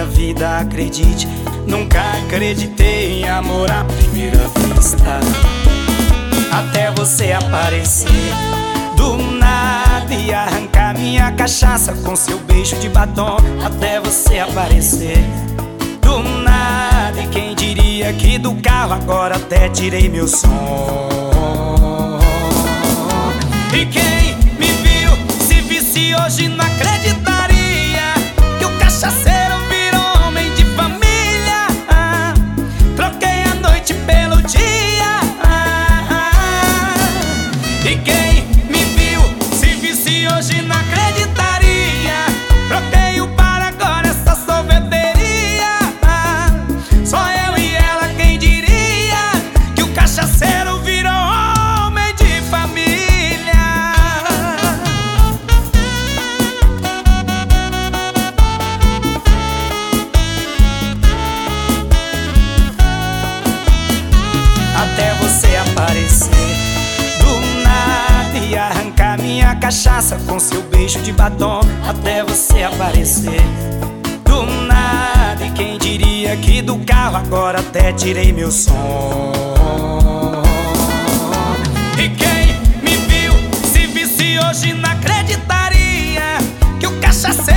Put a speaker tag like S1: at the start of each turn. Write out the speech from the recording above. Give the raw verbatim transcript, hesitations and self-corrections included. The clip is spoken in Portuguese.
S1: minha vida, acredite. Nunca acreditei em amor à primeira vista, até você aparecer do nada e arrancar minha cachaça com seu beijo de batom. Até você aparecer do nada, e quem diria que do carro agora até tirei meu som. E quem me viu, se visse hoje não acreditaria que o cachaceiro virou homem de família. ah, Troquei a noite pelo dia. ah, E quem me viu, se visse hoje não acreditaria. Troquei o bar, agora essa sorveteria. ah, Só eu e ela, quem diria que o cachaceiro virou homem de família. Até você aparecer do nada e arrancar minha cachaça com seu beijo de batom. Até você aparecer do nada, e quem diria que do carro agora até tirei meu som. E quem me viu, se visse hoje não acreditaria que o cachaceiro